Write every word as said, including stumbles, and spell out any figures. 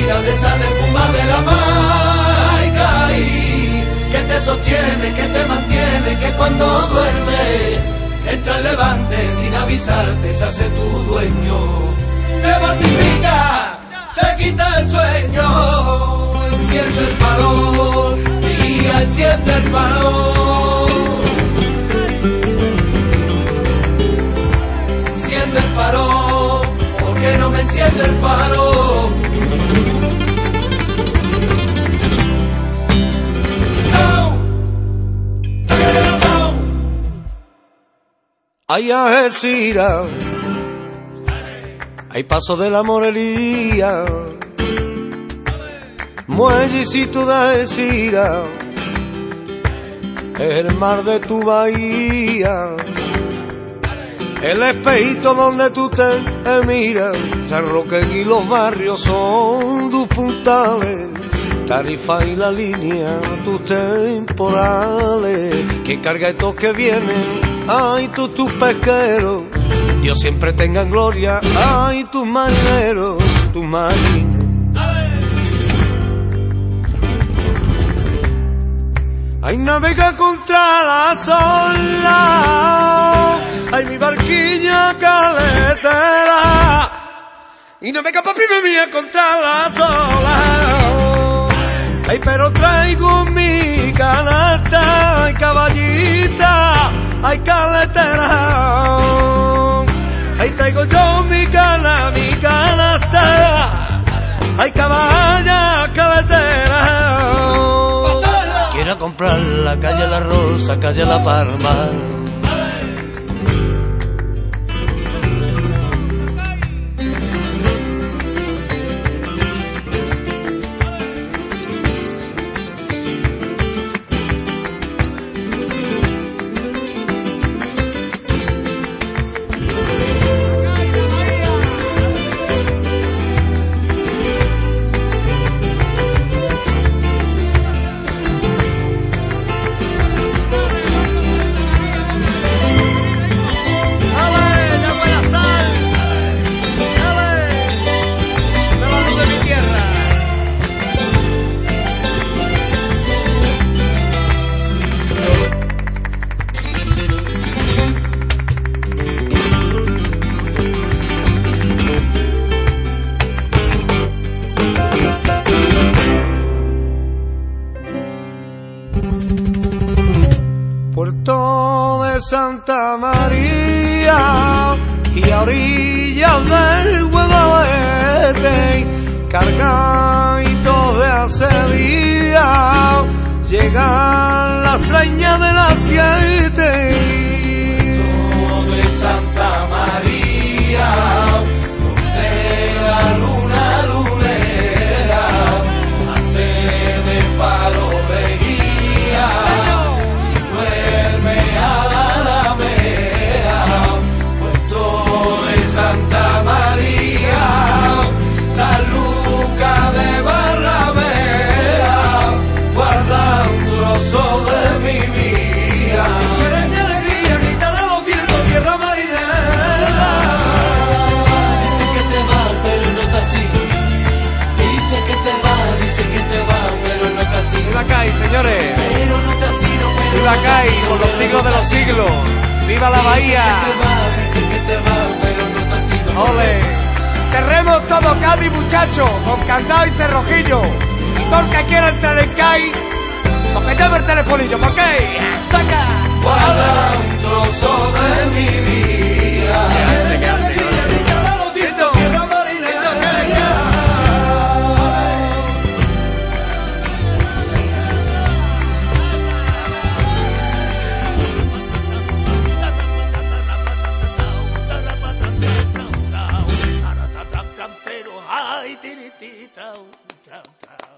vida de esa espuma de la maica y que te sostiene, que te mantiene, que cuando duermes entra el levante sin avisarte, se hace tu dueño, te mortifica, te quita el sueño, enciende el farol, mi guía, enciende el farol, enciende el farol, ¿por qué no me enciende el farol? Hay Algeciras, hay Paso de la Morería, muellecito de Algeciras, es el mar de tu bahía, el espejito donde tú te miras, Cerro que y los barrios son tus puntales, Tarifa y la línea, tus temporales, que carga estos que vienen. Ay, tú, tus pesqueros, Dios siempre tenga en gloria. Ay, tus marineros, tus marineros. Ay, navega contra las olas. Ay, mi barquilla caletera. Y navega, papi, mía, contra las olas. Ay, pero traigo mi canasta. Ay, caballita. Ay, caletera, ay, traigo yo mi cana, mi canasta, ay, caballa, caletera. Quiero comprar la calle La Rosa, calle La Palma. Puerto de Santa María y a orillas del Guadalete, cargaditos de hace días, llegan las treñas de las siete. Puerto de Santa María, donde la luna lunera hace de faro de guía. Santa María, San Lucas de Barrameda, guarda un trozo de mi vida. Eres mi alegría, grita de los vientos, tierra marinera. Dice que te va, pero no está así. Dice que te va, dice que te va, pero no está así. ¡Viva CAI, señores! Pero no te ha sido, pero ¡Viva CAI, por los siglos de los siglos! ¡Viva la Bahía! Dice que te va, pero no te ha sido. ¡Ole! Cerremos todo Cádiz, muchachos, con candado y cerrojillo. Y todo el que quiera entrar en CAI, porque llame el telefonillo, ¿por qué? ¡Saca! Guarda un trozo de mi vida. Quédate, quédate. Ay, tiritita, chao, chao.